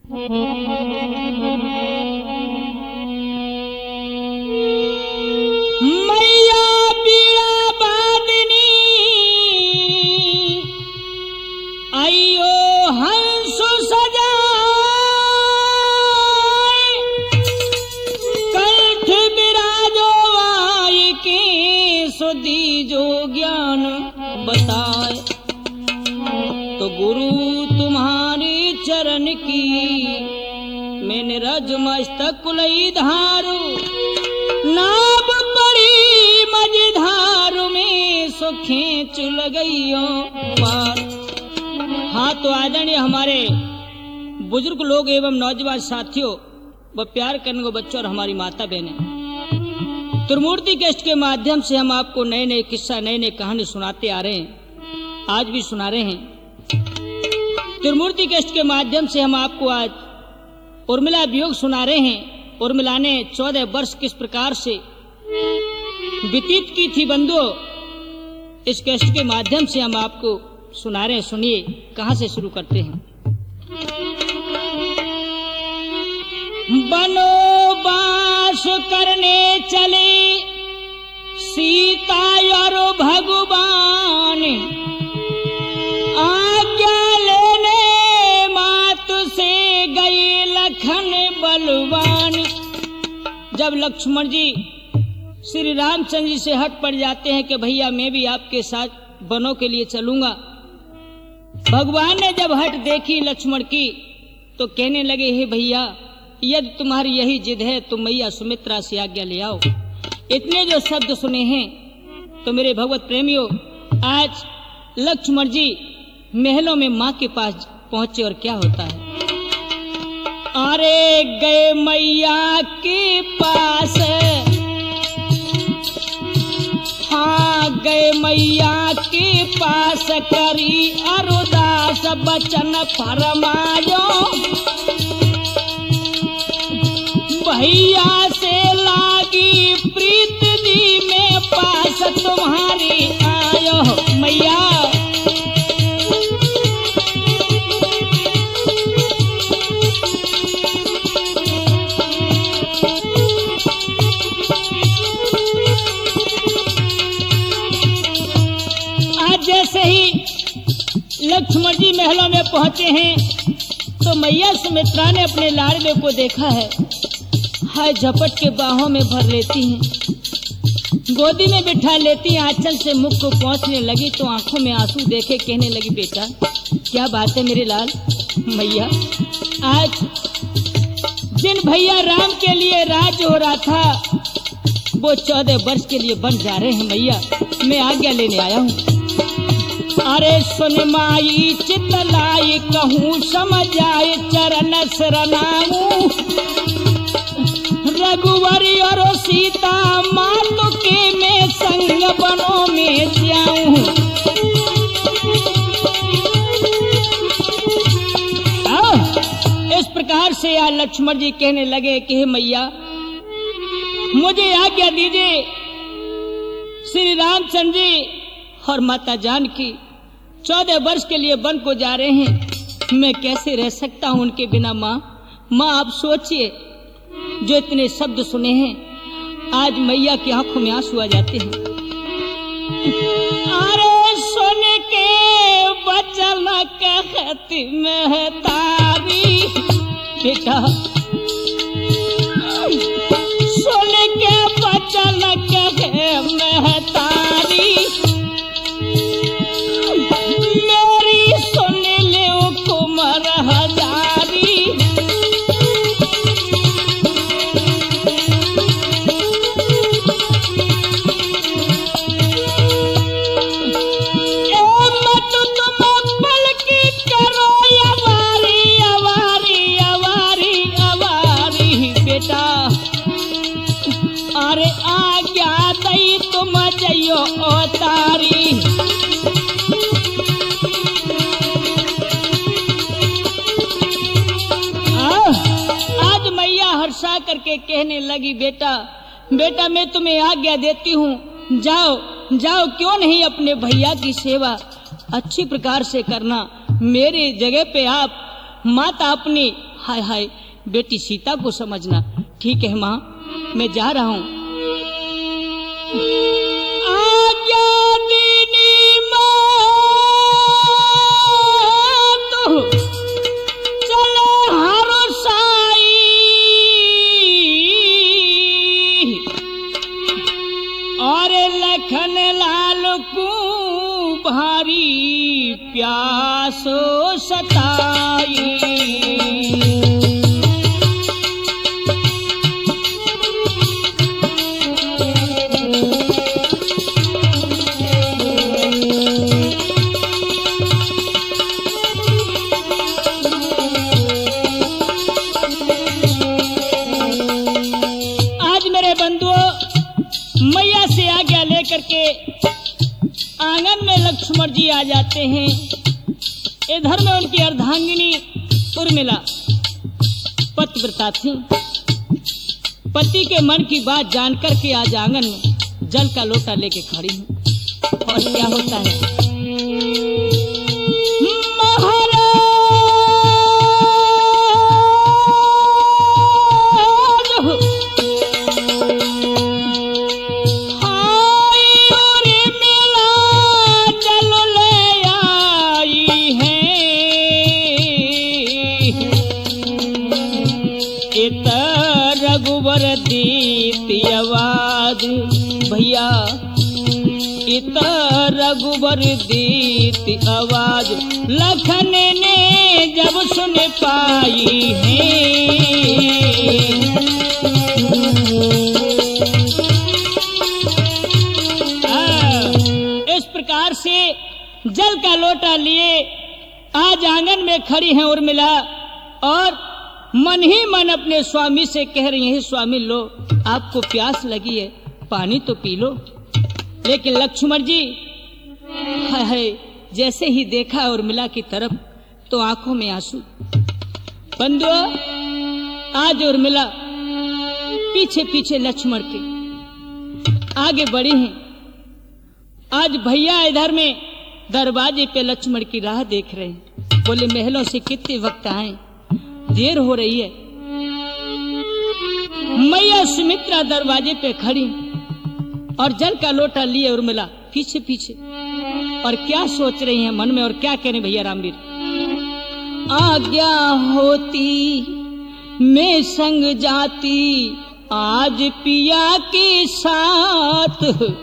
मैया बीड़ा बादनी आइयो हंस सजाए कंठ बिराजो आय के सुधी जो ज्ञान बताए। तो गुरु तुम्हारे चरण की मैंने रज मस्तक कुलई धारू नाभ पड़ी मझधारू में सो खींच लगइयो पार। हाँ तो आदरणीय हमारे बुजुर्ग लोग एवं नौजवान साथियों व प्यार करने को बच्चों और हमारी माता बहनें, त्रिमूर्ति केस्ट के माध्यम से हम आपको नए नए किस्सा नए नए कहानी सुनाते आ रहे हैं, आज भी सुना रहे हैं। त्रिमूर्ति केस्ट के माध्यम से हम आपको आज उर्मिला वियोग सुना रहे हैं। उर्मिला ने 14 वर्ष किस प्रकार से व्यतीत की थी बंधुओं, इस केस्ट के माध्यम से हम आपको सुना रहे हैं। सुनिए कहां से शुरू करते हैं। बनोबास करने चले सीता और भगवान, आज्ञा लेने मात से गए लखन बलवान। जब लक्ष्मण जी श्री रामचंद्र जी से हट पड़ जाते हैं कि भैया मैं भी आपके साथ बनों के लिए चलूंगा, भगवान ने जब हट देखी लक्ष्मण की तो कहने लगे हे भैया यदि तुम्हारी यही जिद है तो मैया सुमित्रा से आज्ञा ले आओ। इतने जो शब्द सुने हैं तो मेरे भगवत प्रेमियों, आज लक्ष्मण जी महलों में माँ के पास पहुंचे और क्या होता है। अरे गए मैया के पास, हाँ गए मैया के पास करी अरुदास बचन फरमायो, भैया से लागी प्रीत दी में पास तुम्हारी आयो मैया। आज जैसे ही लक्ष्मण जी महलों में पहुंचे हैं तो मैया सुमित्रा ने अपने लाडले को देखा है, हाय झपट के बाहों में भर लेती हैं, गोदी में बिठा लेती हैं, आंचल से मुख को पहुंचने लगी तो आंखों में आंसू देखे कहने लगी बेटा क्या बात है मेरे लाल। मैया आज जिन भैया राम के लिए राज हो रहा था वो 14 वर्ष के लिए बन जा रहे हैं मैया, मैं आज्ञा लेने आया हूँ। अरे सुन माई चितलाई कहूँ समझ आए चरण शरणाऊ, रघुवरी और सीता मातु के मैं संग बनों में जाऊं। इस प्रकार से या लक्ष्मण जी कहने लगे कि हे मैया मुझे आज्ञा दीजिए, श्री रामचंद्र जी और माता जानकी 14 वर्ष के लिए वन को जा रहे हैं, मैं कैसे रह सकता हूं उनके बिना। माँ आप सोचिए, जो इतने शब्द सुने हैं आज मैया की आंखों में आंसू आ जाते हैं। अरे सुन के बचन कहती महतारी बेटा, सुन के बचन कहे महतारी, मेरी सुन ले कुमर हजारी। अरे आज्ञा दई तुम जइयो तारी, आज मैया हर्षा करके कहने लगी बेटा बेटा मैं तुम्हें आज्ञा देती हूँ, जाओ जाओ, क्यों नहीं अपने भैया की सेवा अच्छी प्रकार से करना। मेरे जगह पे आप माता अपनी हाय हाय बेटी सीता को समझना। ठीक है माँ, मैं जा रहा हूँ। आज्ञा दीनी माँ तो चले हर साई, और लखन लाल को भारी प्यासो सताई। मैया से आज्ञा लेकर के आंगन में लक्ष्मण जी आ जाते हैं। इधर में उनकी अर्धांगिनी उर्मिला पतिव्रता थी। पति के मन की बात जानकर के आज आंगन में जल का लोटा लेके खड़ी हूँ। और क्या होता है, रघुवर दीती आवाज भैया, इत रघुवर दीती आवाज लखन ने जब सुन पाई है। इस प्रकार से जल का लोटा लिए आज आंगन में खड़ी हैं उर्मिला और मन ही मन अपने स्वामी से कह रही है, स्वामी लो आपको प्यास लगी है, पानी तो पी लो। लेकिन लक्ष्मण जी है जैसे ही देखा उर्मिला की तरफ तो आंखों में आंसू। बंधुओं, आज उर्मिला पीछे पीछे लक्ष्मण के आगे बढ़ी हैं। आज भैया इधर में दरवाजे पे लक्ष्मण की राह देख रहे हैं। बोले महलों से कितने वक्त आए, देर हो रही है। मैया सुमित्रा दरवाजे पे खड़ी और जल का लोटा लिए उर्मिला पीछे पीछे। और क्या सोच रही हैं मन में और क्या कह रहे भैया रामवीर, आज्ञा होती मैं संग जाती आज पिया के साथ,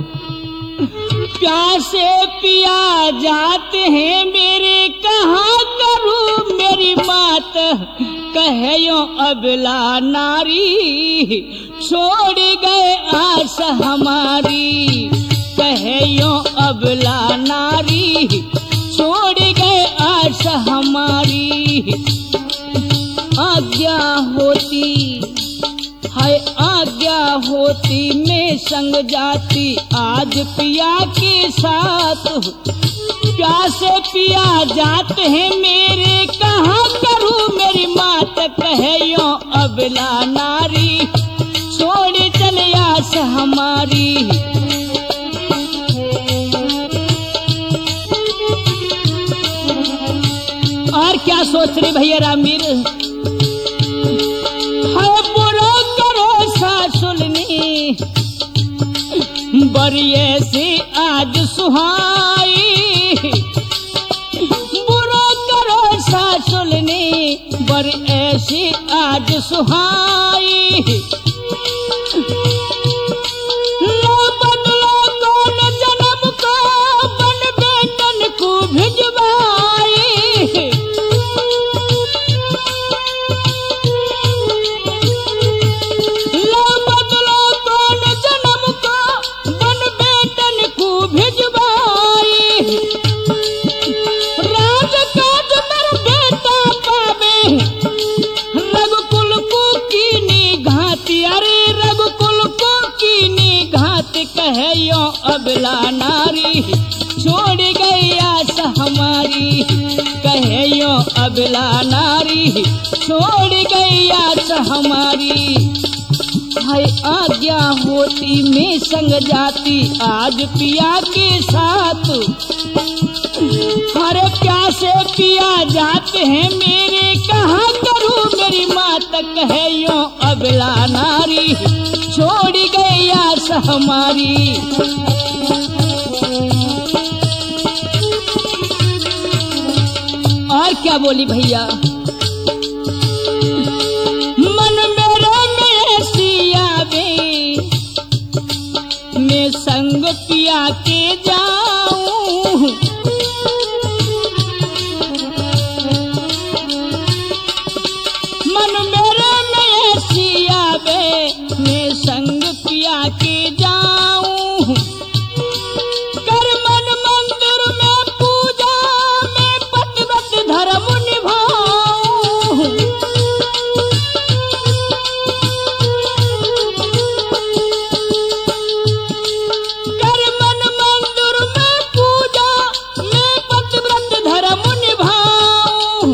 प्यासे पिया जाते हैं मेरे कहाँ करूं मेरी बात, कहो अबला नारी छोड़ गए आस हमारी, कहो अबला नारी छोड़ गए आस हमारी। आज्ञा होती हाय आज्ञा होती मैं संग जाती आज पिया के साथ, प्यासे पिया जाते हैं मेरे कहाँ करूं मेरी मात, कहो अबला नारी छोड़ चले आस हमारी। और क्या सोच रहे भैया रामवीर, बुरा करो सासुलनी बरिये से आज सुहाई, बुरा करो सासुलनी बरिये से आज सुहाई। लो बदलो कौन जन्म को बन बेटन को भिजवाई, कहो अबला नारी छोड़ गई आस हमारी, कहो अबला नारी छोड़ गई आस हमारी। हाय आज्ञा होती मैं संग जाती आज पिया के साथ, हरे प्यासे पिया जाते हैं मेरे, कहाँ करूं मेरी मात कहे यो अबला नारी, छोड़ गई आस हमारी। और क्या बोली भैया, मन मेरे में सियावे, मैं संग पिया के जाऊं, मन मेरे में सियावे, मैं संग पिया के जाऊं, कर मन मंदिर में पूजा, मैं पतिव्रत धर्म निभाऊं, कर मन मंदिर में पूजा, मैं पतिव्रत धर्म निभाऊं,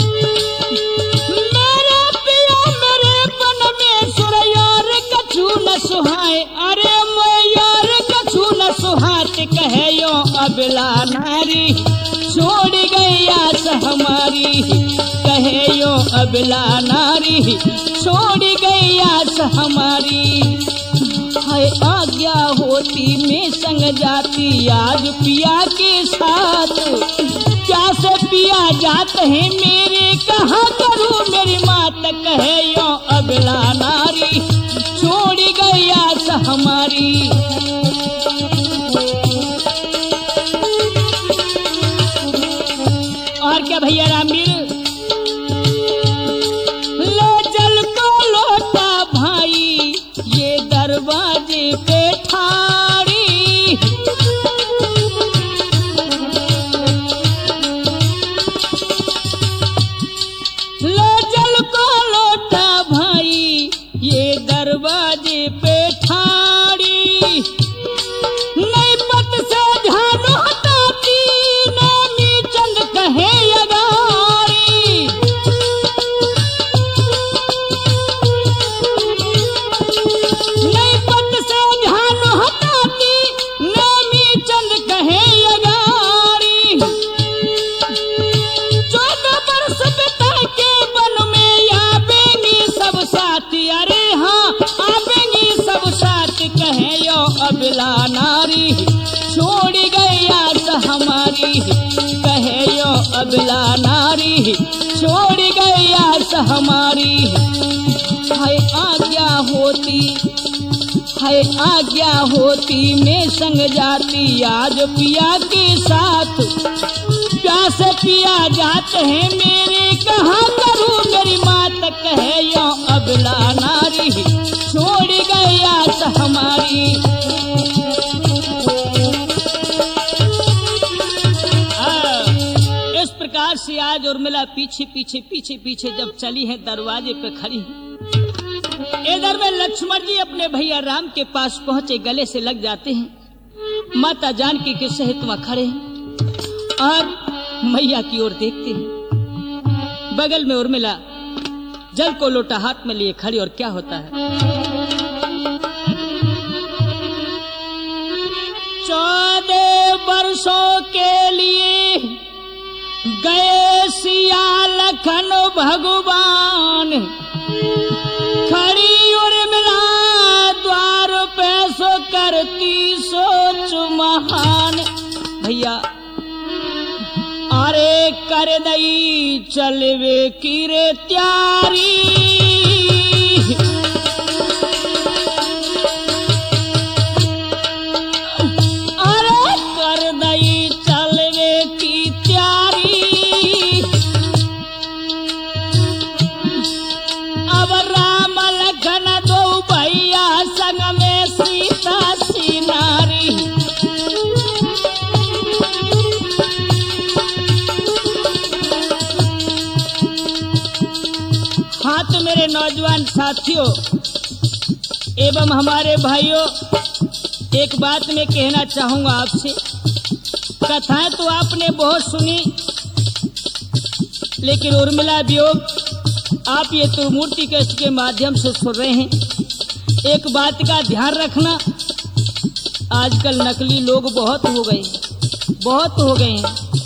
मेरे पिया मेरे पन में सुर यार कछु न सुहाए, अरे मैं यार कछु न सुहात कहे यो अबला नारी, छोड़ गई आस हमारी, कहे यो अबला नारी, छोड़ गई आस हमारी। हाय आज्ञा होती मैं संग जाती आज पिया के साथ, प्यास पिया जाते हैं मेरे, कहाँ करूं मेरी मात कहे यो अबला नारी, छोड़ गई आस हमारी। और क्या भैया रामवीर, ले जल को लोटा भाई, ये दरवाजे पे ठाड़ी, ले जल को लोटा भाई, ये दरवाजे पे ठाड़ी, नहीं पत से ध्यान हटाती, नेमी चंद कहे अगारी, नहीं पत से ध्यान हटाती, नेमी चंद कहे अगारी, 14 वर्ष बिता के वन में आवेंगी सब साथी, अरे हाँ आवेंगी सब साथ कहे यो अबला नारी, छोड़ गई आस हमारी, कहे यो अबला नारी, छोड़ गई आस हमारी। हाय आज्ञा होती, हाय आज्ञा होती मैं संग जाती आज पिया के साथ, प्यास पिया जाते हैं मेरे, कहाँ करूं मेरी मात कहे यो अबला नारी, छोड़ गई आस हमारी। इस प्रकार से आज उर्मिला पीछे पीछे पीछे पीछे जब चली है, दरवाजे पे खड़ी है, इधर में लक्ष्मण जी अपने भैया राम के पास पहुंचे, गले से लग जाते हैं, माता जानकी के सहित वहां खड़े हैं और मैया की ओर देखते हैं। बगल में उर्मिला जल को लोटा हाथ में लिए खड़ी, और क्या होता है, 14 वर्षों के लिए गए सिया लखन भगवान, खड़ी उर्मिला द्वार पे सो करती सोच महान। भैया अरे कर दई चलवे की रे त्यारी, अरे कर दई चलवे की त्यारी, अब राम लखन दो भैया संग में सीता सी नारी। हाँ तो मेरे नौजवान साथियों एवं हमारे भाइयों, एक बात मैं कहना चाहूंगा आपसे। कथाएं तो आपने बहुत सुनी, लेकिन उर्मिला वियोग आप ये त्रिमूर्ति कैसे के माध्यम से सुन रहे हैं। एक बात का ध्यान रखना, आजकल नकली लोग बहुत हो गए हैं।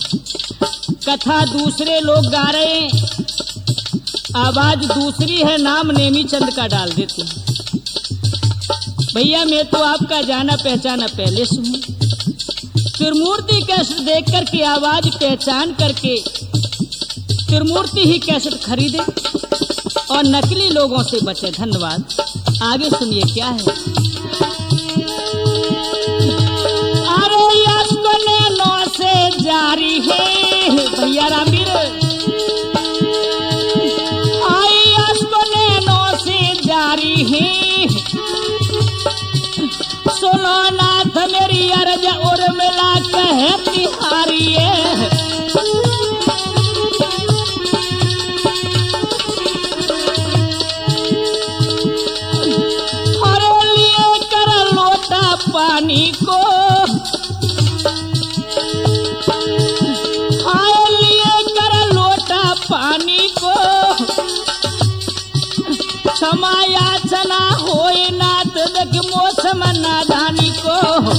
कथा दूसरे लोग गा रहे हैं, आवाज दूसरी है, नाम नेमीचंद का डाल देते हैं। भैया मैं तो आपका जाना पहचाना पहले से हूं। त्रिमूर्ति कैसेट देख करके आवाज पहचान करके त्रिमूर्ति ही कैसेट खरीदे और नकली लोगों से बचे। धन्यवाद। आगे सुनिए क्या है। अरे नौ से जारी है भैया रामवीर, नौ से जारी है। सुनो नाथ मेरी अर्ज और मिला कहे तिहारी है। पानी को लिए कर लोटा पानी को, क्षमा याचना होए नाथ देख मौसम नादानी को।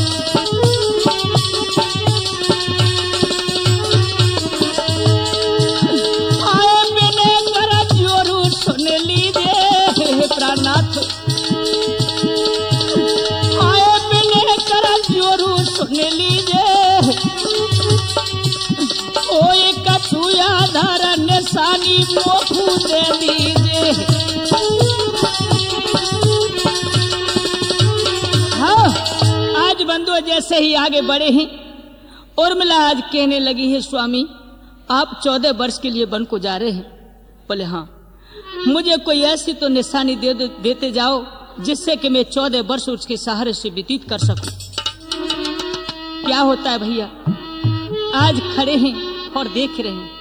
आए बिने कर जोरू सुन लीजिए प्राणनाथ, सुन लीजिए कोई कछुआ धर निशानी मोखू दे दीजिए। हाँ, आज बंधु जैसे ही आगे बढ़े हैं उर्मिला आज कहने लगी है, स्वामी आप 14 वर्ष के लिए वन को जा रहे हैं। बोले हाँ, मुझे कोई ऐसी तो निशानी देते जाओ जिससे कि मैं 14 वर्ष उसके सहारे से व्यतीत कर सकूं। क्या होता है भैया, आज खड़े हैं और देख रहे हैं।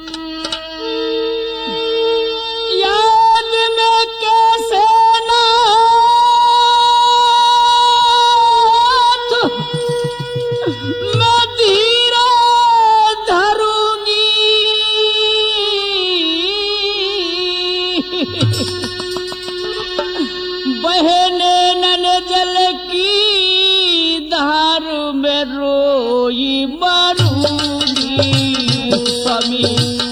याद में कैसे नाथ मैं धीरे धरूंगी, बहने नन जल की धार में रोई मरूंगी। स्वामी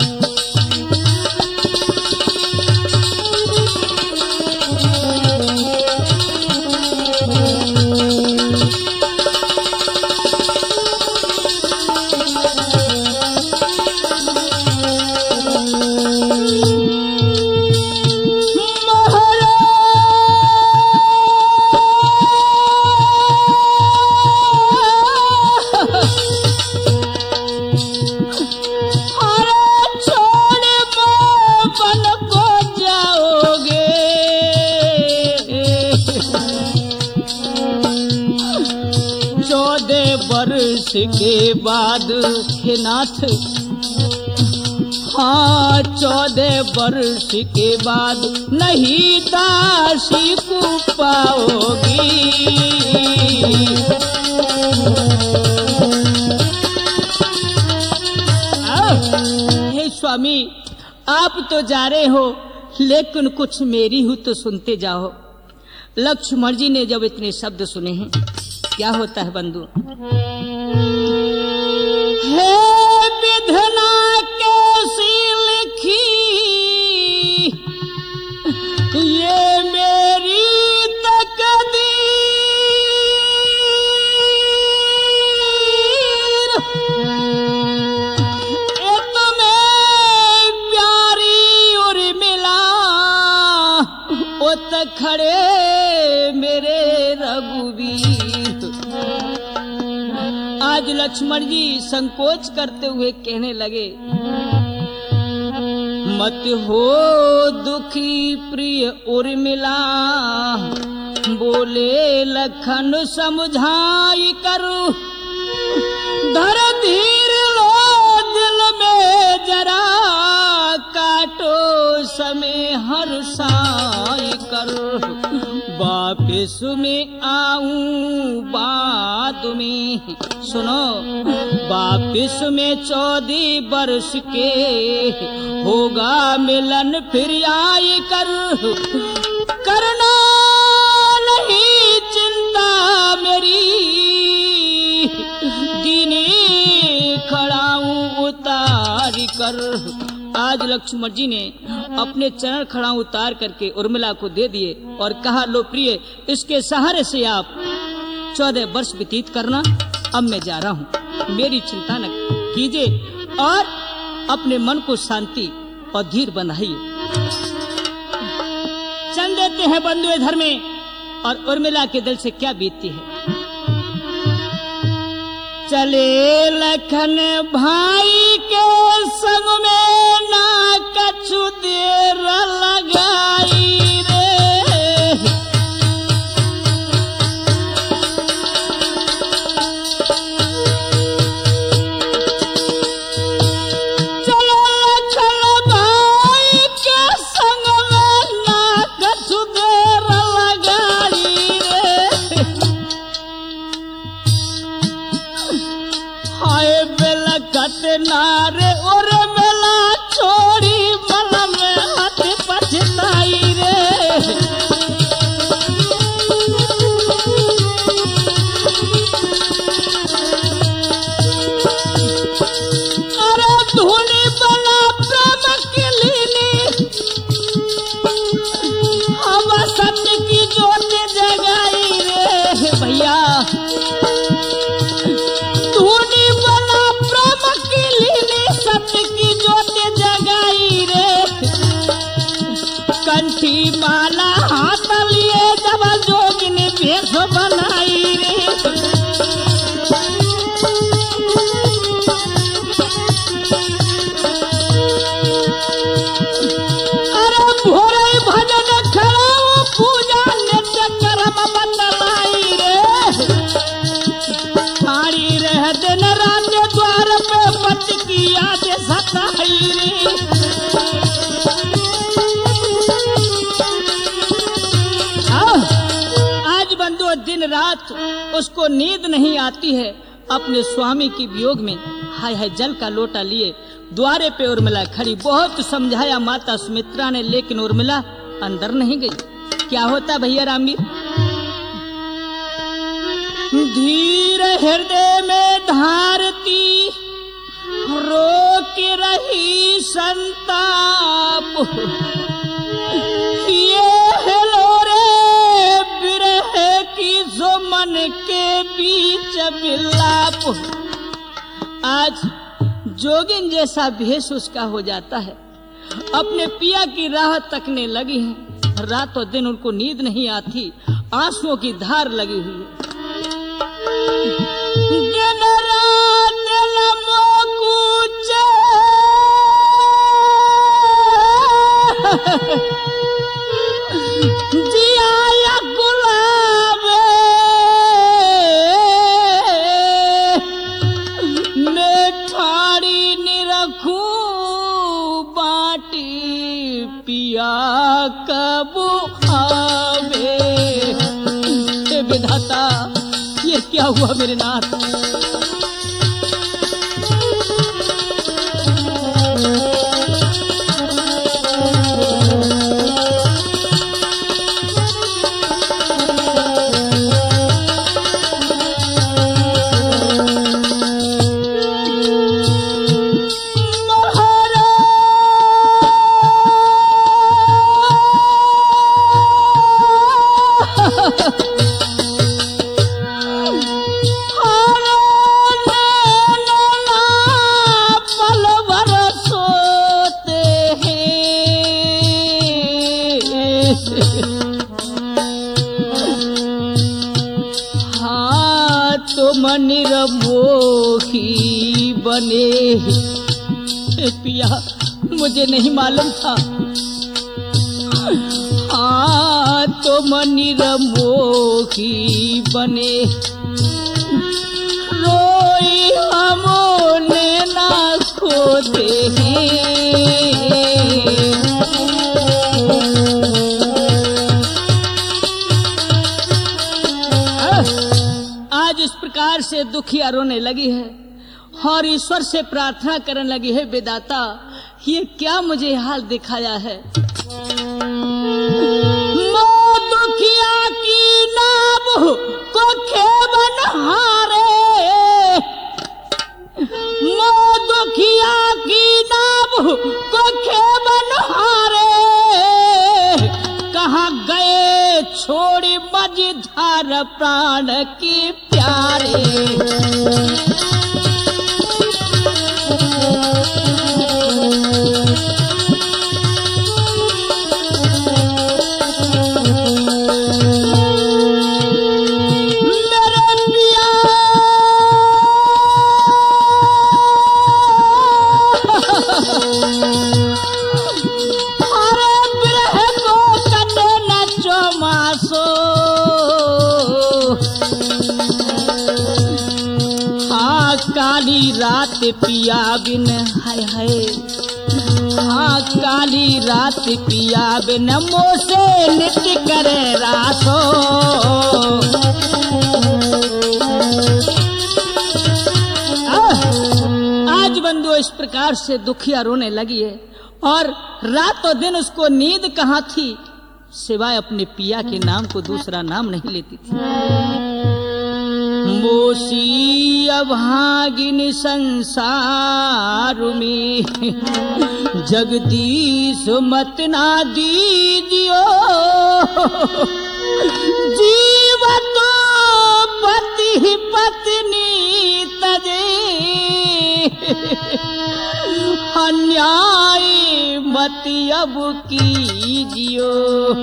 के बाद हे नाथ, हाँ 14 वर्ष के बाद नहीं दासी को पाओगी। हे स्वामी आप तो जा रहे हो लेकिन कुछ मेरी हूँ तो सुनते जाओ। लक्ष्मण जी ने जब इतने शब्द सुने हैं, क्या होता है बंधु। हे विधना कैसी लिखी ये मेरी तकदीर, ये तुम्हें प्यारी और मिला ओ तक खड़े मेरे रघुवीर। आज लक्ष्मण जी संकोच करते हुए कहने लगे, मत हो दुखी प्रिय उर्मिला, बोले लखन समझाई करू, धर धीर लो दिल में जरा, काटो समय हर साई कर, वापिस में आऊं बाद में। सुनो, वापिस में 14 वर्ष के होगा मिलन फिर आए कर, करना नहीं चिंता मेरी, दीने खड़ाऊं उतार लक्ष्मण जी ने अपने चरण खड़ा उतार करके उर्मिला को दे दिए और कहा, लो प्रिय, इसके सहारे से आप 14 वर्ष व्यतीत करना। अब मैं जा रहा हूँ, मेरी चिंता न कीजिए और अपने मन को शांति और धीर बनाइए। चल देते हैं बंधुए धर में, और उर्मिला के दिल से क्या बीतती है। चले लखन भाई के संग में ना कछु देर लगाई रे। चलो लखन भाई के संग में ना कछु देर लगाई रे। हाय बेला कटनारे और बेला छोड़ी मन में हाथ पछताई रे। अरे धूनी बना प्रेम की लीनी, हम सत्य की जोत जगाई रे भैया। सत्य की जोत जगाई रे। कंठी माला हाथ लिए जब जोगिनी भेष बनाई रे। अरे भोरे भजन खड़ाओ पूजा नित्य कर्म बतलाई रे। खाड़ी रह दिन रात द्वार पे पति की याद सताई रे। आज बंधु दिन रात उसको नींद नहीं आती है अपने स्वामी की वियोग में। हाय हाय जल का लोटा लिए द्वारे पे उर्मिला खड़ी। बहुत समझाया माता सुमित्रा ने, लेकिन उर्मिला अंदर नहीं गई। क्या होता भैया रामवीर? धीर हृदय में धारती रोक रही संताप। ये हेलोरे बिरह की जो मन के बीच विलाप। आज जोगिन जैसा भेष उसका हो जाता है। अपने पिया की राह तकने लगी है। रातों दिन उनको नींद नहीं आती, आंसुओं की धार लगी हुई है। दिन रात लम्हों कूचे जिया या गुलाब मैं ठाड़ी निरखूं बाटी पिया कब आवे। हे विधाता, ये क्या हुआ मेरे नाथ? निरमोही बने। पिया मुझे नहीं मालूम था। हाँ तुम निरमोही बने। रोई हमने ना खोते आज इस प्रकार से दुखिया रोने लगी है और ईश्वर से प्रार्थना करने लगी है, विधाता ये क्या मुझे हाल दिखाया है। मो दुखिया की नाम को खेवन हारे, मो दुखिया की नाम को कहाँ गए छोड़ मझधार प्राण के प्यारे। काली रात पिया बिन हाय हाय, हाँ काली रात पिया बिन मोसे नित्य करे रासो। आज बंधु इस प्रकार से दुखिया रोने लगी है और रातों दिन उसको नींद कहाँ थी, सिवाय अपने पिया के नाम को दूसरा नाम नहीं लेती थी। मोसी अभागिन संसार में जगदीश मत ना दीजियो, जीवत पति पत्नी तजे अन्याय मत अब कीजियो।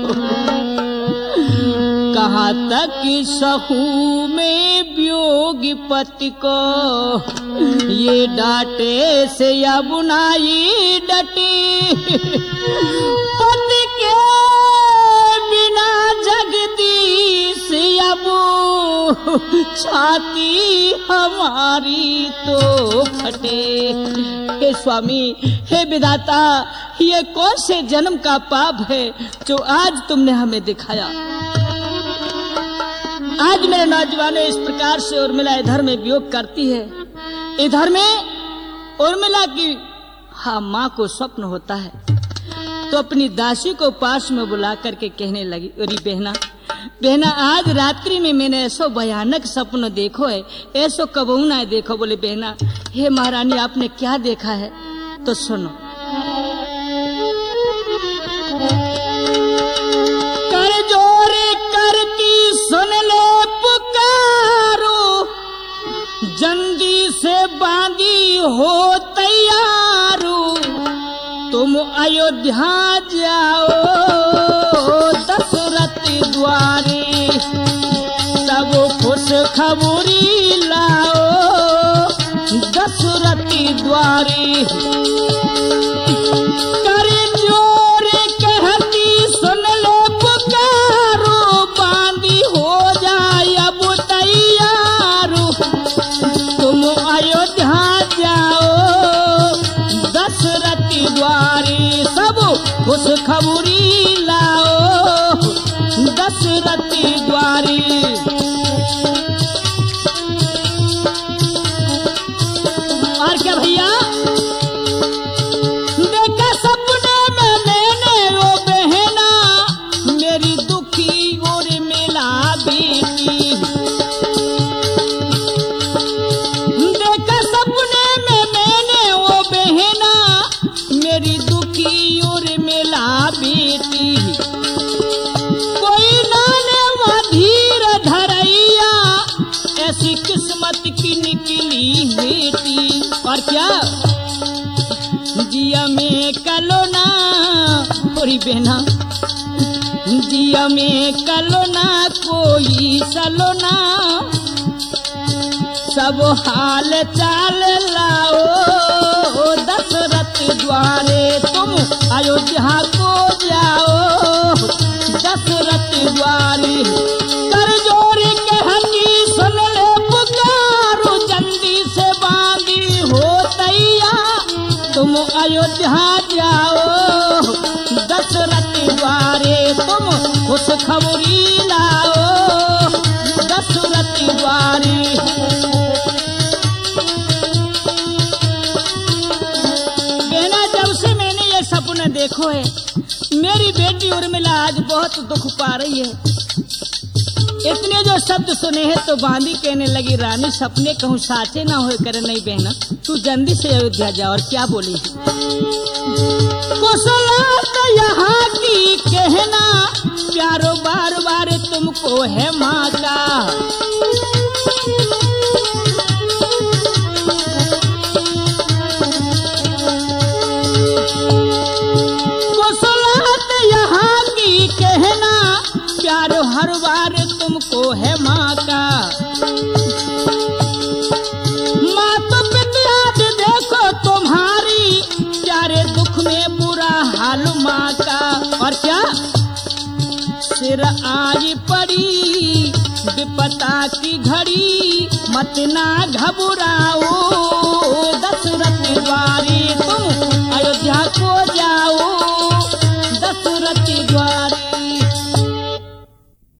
कहाँ तक सहू में वियोग पति को, ये डांटे से या बुनाई डटी। पति के बिना जगदीश अब छाती हमारी तो फटे। हे स्वामी, हे विधाता, ये कौन से जन्म का पाप है जो आज तुमने हमें दिखाया। आज मेरे नौजवानों इस प्रकार से उर्मिला इधर में वियोग करती है। इधर में उर्मिला की हाँ माँ को स्वप्न होता है, तो अपनी दासी को पास में बुला करके कहने लगी, अरे बहना बहना, आज रात्रि में मैंने ऐसो भयानक सपना देखो है, ऐसो कबू ना देखो। बोले बहना, हे महारानी आपने क्या देखा है, तो सुनो। कर जोरे करती सुन ले पुकारो, जल्दी से बांधी हो तैयारो, तुम अयोध्या जाओ दशरथ द्वारे, सब खुश खबरी लाओ दशरथ द्वारे। कर जोर कहती सुन लो पुकारो, बांधी हो जाए अब तैयारो, तुम अयोध्या जाओ दशरथ द्वारे, सब खुश खबरी लाओ दशरथ द्वारे। और क्या भैया, देखा सपने में मैंने वो बहना, मेरी दुखी और मेला बेटी। देखा सपने में मैंने वो बहना, मेरी दुखी और मेला बेटी। कोई नाने मधीर धरैया, ऐसी किस्मत की निकली बेटी। और क्या, जिया में कलोना, थोड़ी बहना, जिया में कलोना कोई सलोना, सब हाल चाल लाओ दशरथ द्वारे, तुम अयोध्या को जाओ दशरथ द्वारे। कर जोरी कहती सुन ले पुकारो, जल्दी से बांधी हो तैयार, तुम अयोध्या जाओ दशरथ द्वारे, तुम खुश खबरी लाओ दशरथ द्वारे। बेना, जब से मैंने ये सपना देखो है, मेरी बेटी उर्मिला आज बहुत दुख पा रही है। इतने जो शब्द सुने हैं तो बांधी कहने लगी, रानी सपने कहूँ साचे ना हो करे। नहीं बहना, तू जल्दी से अयोध्या जा। और क्या बोली, कुशला तो यहाँ की कहना, प्यारो बार बार तुमको है माँ का। कुशलात यहाँ की कहना प्यारो हर बार तुमको है माँ का। माँ तो पितराज देखो तुम्हारी प्यारे दुख में बुरा हाल माँ का। और क्या सिर आज पड़ी विपता की घड़ी मत ना घबराओ